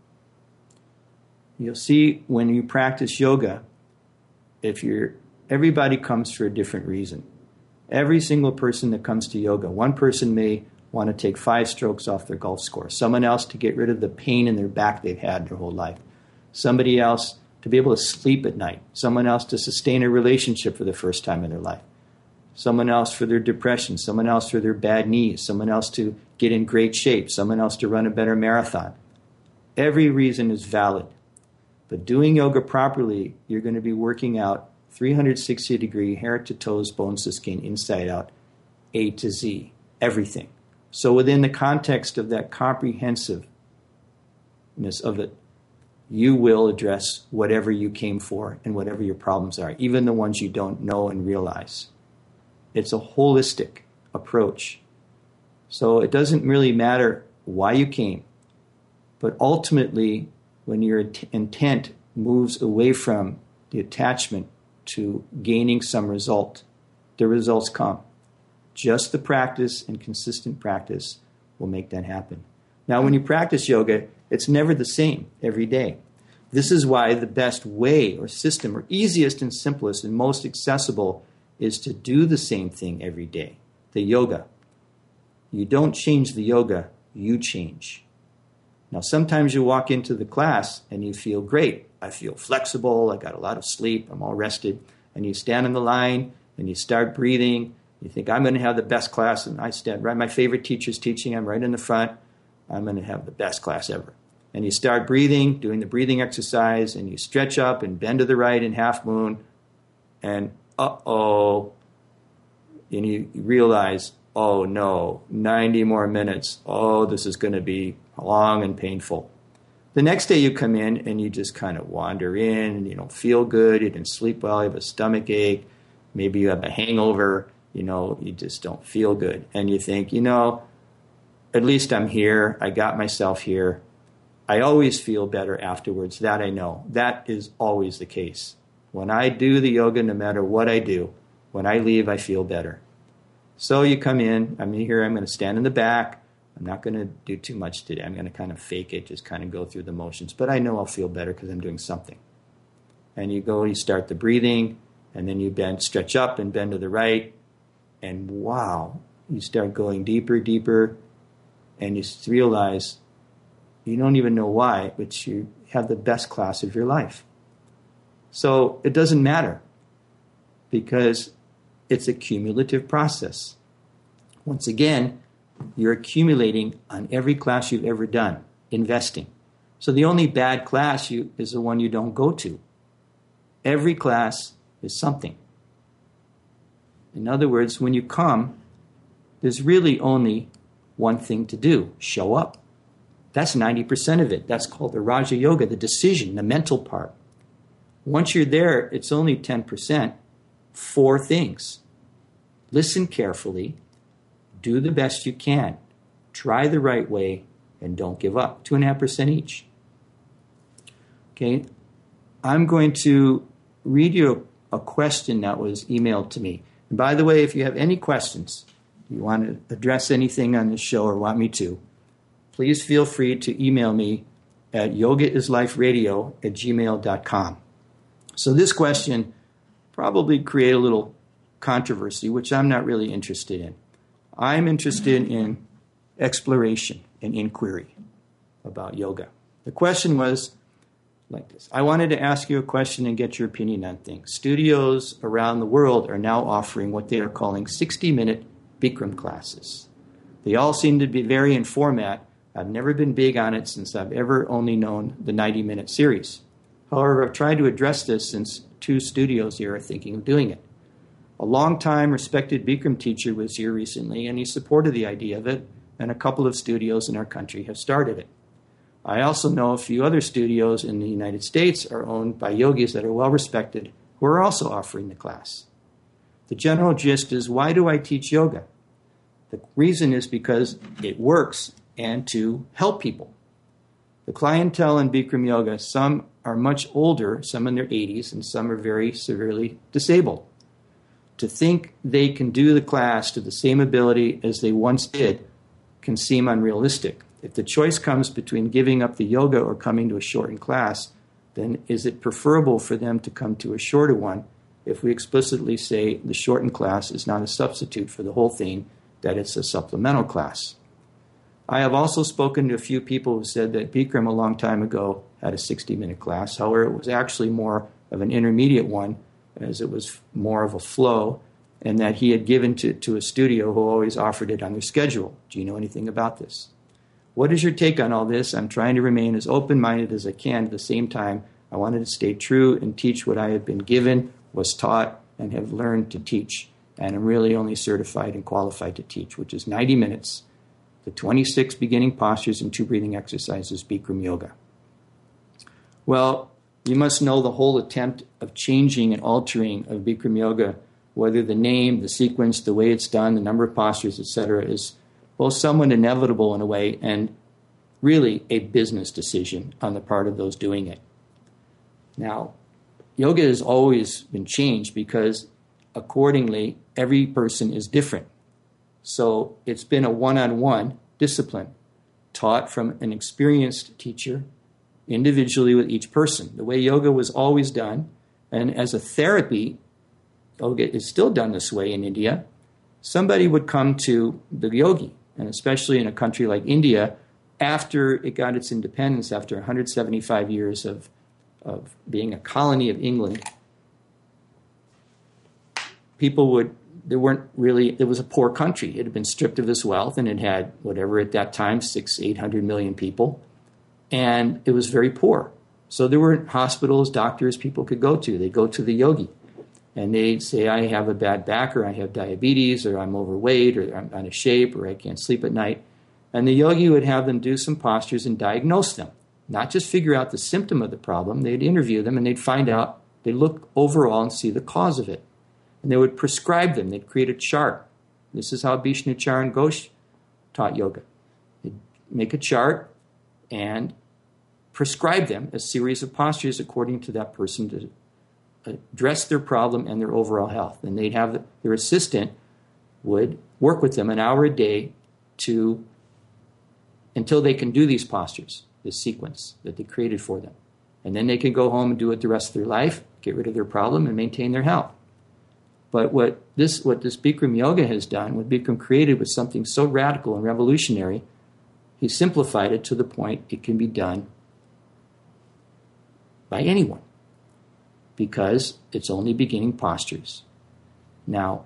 You'll see when you practice yoga, if you're, everybody comes for a different reason. Every single person that comes to yoga, one person may want to take five strokes off their golf score. Someone else to get rid of the pain in their back they've had their whole life. Somebody else to be able to sleep at night. Someone else to sustain a relationship for the first time in their life. Someone else for their depression. Someone else for their bad knees. Someone else to get in great shape. Someone else to run a better marathon. Every reason is valid. But doing yoga properly, you're going to be working out three hundred sixty degree, hair to toes, bones to skin, inside out, A to Z, everything. So within the context of that comprehensiveness of it, you will address whatever you came for and whatever your problems are, even the ones you don't know and realize. It's a holistic approach. So it doesn't really matter why you came, but ultimately, when your intent moves away from the attachment to gaining some result, the results come. Just the practice and consistent practice will make that happen. Now, when you practice yoga, it's never the same every day. This is why the best way or system, or easiest and simplest and most accessible, is to do the same thing every day, the yoga. You don't change the yoga, you change. Now, sometimes you walk into the class and you feel great. I feel flexible. I got a lot of sleep. I'm all rested. And you stand in the line and you start breathing. You think, I'm going to have the best class. And I stand right. My favorite teacher's teaching. I'm right in the front. I'm going to have the best class ever. And you start breathing, doing the breathing exercise, and you stretch up and bend to the right in half moon. And uh-oh. And you realize, oh no, ninety more minutes. Oh, this is going to be long and painful. The next day you come in and you just kind of wander in and you don't feel good. You didn't sleep well. You have a stomach ache. Maybe you have a hangover. You know, you just don't feel good. And you think, you know, at least I'm here. I got myself here. I always feel better afterwards. That I know. That is always the case. When I do the yoga, no matter what I do, when I leave, I feel better. So you come in. I'm here. I'm going to stand in the back. I'm not going to do too much today. I'm going to kind of fake it, just kind of go through the motions. But I know I'll feel better because I'm doing something. And you go, you start the breathing, and then you bend, stretch up and bend to the right. And wow, you start going deeper, deeper, and you realize you don't even know why, but you have the best class of your life. So it doesn't matter because it's a cumulative process. Once again, you're accumulating on every class you've ever done, investing. So the only bad class you, is the one you don't go to. Every class is something. In other words, when you come, there's really only one thing to do, show up. That's ninety percent of it. That's called the Raja Yoga, the decision, the mental part. Once you're there, it's only ten percent. Four things. Listen carefully. Do the best you can. Try the right way and don't give up. Two and a half percent each. Okay. I'm going to read you a question that was emailed to me. And by the way, if you have any questions, you want to address anything on this show or want me to, please feel free to email me at yogaisLiferadio at gmail dot com. So this question probably create a little controversy, which I'm not really interested in. I'm interested in exploration and inquiry about yoga. The question was like this. I wanted to ask you a question and get your opinion on things. Studios around the world are now offering what they are calling sixty-minute Bikram classes. They all seem to be vary in format. I've never been big on it since I've ever only known the ninety-minute series. However, I've tried to address this since two studios here are thinking of doing it. A long-time respected Bikram teacher was here recently, and he supported the idea of it, and a couple of studios in our country have started it. I also know a few other studios in the United States are owned by yogis that are well-respected who are also offering the class. The general gist is, why do I teach yoga? The reason is because it works and to help people. The clientele in Bikram yoga, some are much older, some in their eighties, and some are very severely disabled. To think they can do the class to the same ability as they once did can seem unrealistic. If the choice comes between giving up the yoga or coming to a shortened class, then is it preferable for them to come to a shorter one if we explicitly say the shortened class is not a substitute for the whole thing, that it's a supplemental class? I have also spoken to a few people who said that Bikram a long time ago had a sixty-minute class. However, it was actually more of an intermediate one, as it was more of a flow, and that he had given to, to a studio who always offered it on their schedule. Do you know anything about this? What is your take on all this? I'm trying to remain as open-minded as I can. At the same time, I wanted to stay true and teach what I have been given, was taught, and have learned to teach. And I'm really only certified and qualified to teach, which is ninety minutes, the twenty-six beginning postures and two breathing exercises, Bikram Yoga. Well, you must know the whole attempt of changing and altering of Bikram Yoga, whether the name, the sequence, the way it's done, the number of postures, et cetera, is both somewhat inevitable in a way and really a business decision on the part of those doing it. Now, yoga has always been changed because accordingly, every person is different. So it's been a one-on-one discipline taught from an experienced teacher individually with each person. The way yoga was always done, and as a therapy, yoga is still done this way in India. Somebody would come to the yogi, and especially in a country like India, after it got its independence, after one hundred seventy-five years of, of being a colony of England, people would, there weren't really, it was a poor country. It had been stripped of its wealth, and it had whatever at that time, six, eight hundred million people, and it was very poor. So there weren't hospitals, doctors people could go to. They'd go to the yogi, and they'd say, I have a bad back, or I have diabetes, or I'm overweight, or I'm out of shape, or I can't sleep at night. And the yogi would have them do some postures and diagnose them. Not just figure out the symptom of the problem. They'd interview them, and they'd find out, they'd look overall and see the cause of it. And they would prescribe them. They'd create a chart. This is how Bishnu Charan Ghosh taught yoga. They'd make a chart and prescribe them a series of postures according to that person to address their problem and their overall health. And they'd have their assistant would work with them an hour a day to until they can do these postures, this sequence that they created for them. And then they can go home and do it the rest of their life, get rid of their problem, and maintain their health. But what this what this Bikram Yoga has done, what Bikram created, was something so radical and revolutionary. He simplified it to the point it can be done by anyone, because it's only beginning postures. Now,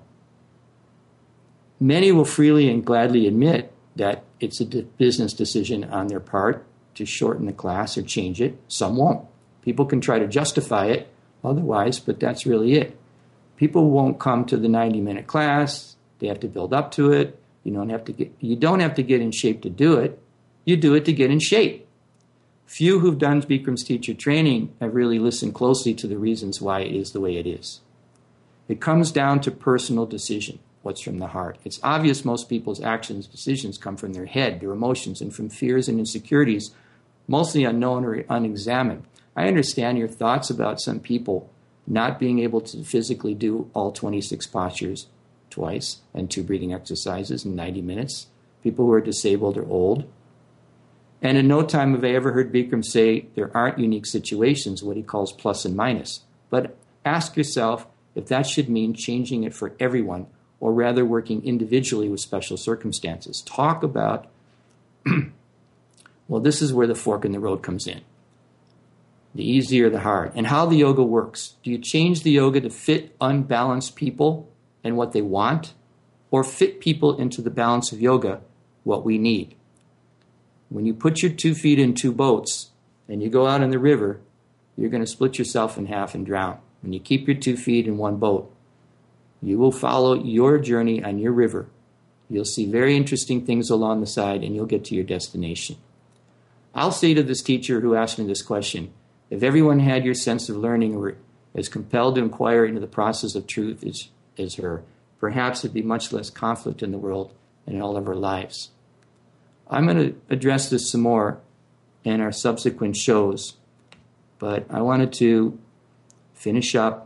many will freely and gladly admit that it's a business decision on their part to shorten the class or change it. Some won't. People can try to justify it otherwise, but that's really it. People won't come to the ninety-minute class. They have to build up to it. You don't have to get, you don't have to get in shape to do it. You do it to get in shape. Few who've done Bikram's teacher training have really listened closely to the reasons why it is the way it is. It comes down to personal decision, what's from the heart. It's obvious most people's actions, decisions come from their head, their emotions, and from fears and insecurities, mostly unknown or unexamined. I understand your thoughts about some people not being able to physically do all twenty-six postures twice and two breathing exercises in ninety minutes, people who are disabled or old. And in no time have I ever heard Bikram say there aren't unique situations, what he calls plus and minus. But ask yourself if that should mean changing it for everyone, or rather working individually with special circumstances. Talk about, well, this is where the fork in the road comes in. The easy or the hard. And how the yoga works. Do you change the yoga to fit unbalanced people and what they want, or fit people into the balance of yoga, what we need? When you put your two feet in two boats and you go out in the river, you're going to split yourself in half and drown. When you keep your two feet in one boat, you will follow your journey on your river. You'll see very interesting things along the side, and you'll get to your destination. I'll say to this teacher who asked me this question, if everyone had your sense of learning or as compelled to inquire into the process of truth as, as her, perhaps there'd be much less conflict in the world and in all of our lives. I'm going to address this some more in our subsequent shows, but I wanted to finish up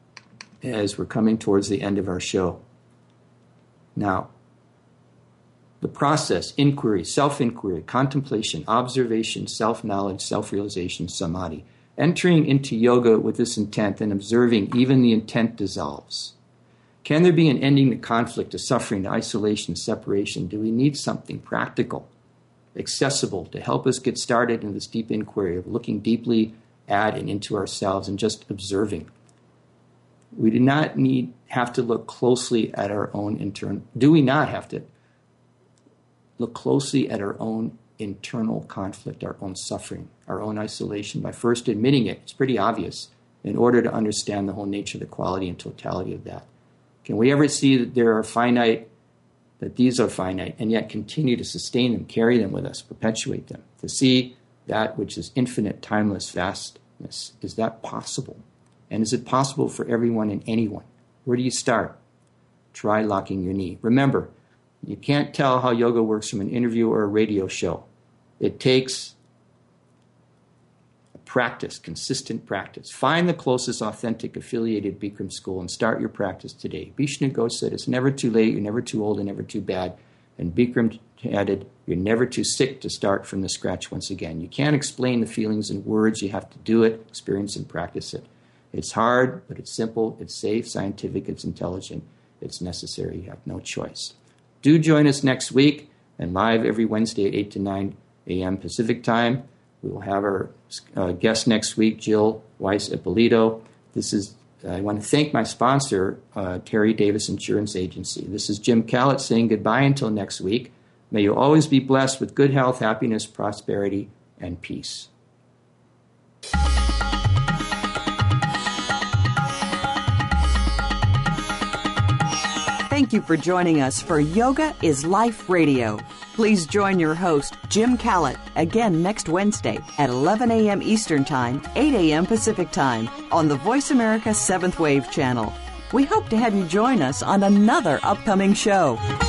as we're coming towards the end of our show. Now, The process, inquiry, self-inquiry, contemplation, observation, self-knowledge, self-realization, samadhi. Entering into yoga with this intent and observing, even the intent dissolves. Can there be an ending to conflict, to suffering, to isolation, separation? Do we need something practical, accessible, to help us get started in this deep inquiry of looking deeply at and into ourselves and just observing? We do not need have to look closely at our own internal. Do we not have to look closely at our own internal conflict, our own suffering, our own isolation, by first admitting it? It's pretty obvious, in order to understand the whole nature, the quality, and totality of that. Can we ever see that there are finite, that these are finite, and yet continue to sustain them, carry them with us, perpetuate them? To see that which is infinite, timeless, vastness, is that possible? And is it possible for everyone and anyone? Where do you start? Try locking your knee. Remember, you can't tell how yoga works from an interview or a radio show. It takes a practice, consistent practice. Find the closest authentic affiliated Bikram school and start your practice today. Vishnu Ghosh said, it's never too late, you're never too old, and never too bad. And Bikram added, you're never too sick to start from the scratch once again. You can't explain the feelings in words. You have to do it, experience and practice it. It's hard, but it's simple, it's safe, scientific, it's intelligent, it's necessary. You have no choice. Do join us next week and live every Wednesday at eight to nine a.m. Pacific time. We will have our uh, guest next week, Jill Weiss-Ippolito. This is, uh, I want to thank my sponsor, uh, Terry Davis Insurance Agency. This is Jim Callett saying goodbye until next week. May you always be blessed with good health, happiness, prosperity, and peace. Thank you for joining us for Yoga is Life Radio. Please join your host, Jim Callett, again next Wednesday at eleven a.m. Eastern Time, eight a.m. Pacific Time on the Voice America seventh Wave channel. We hope to have you join us on another upcoming show.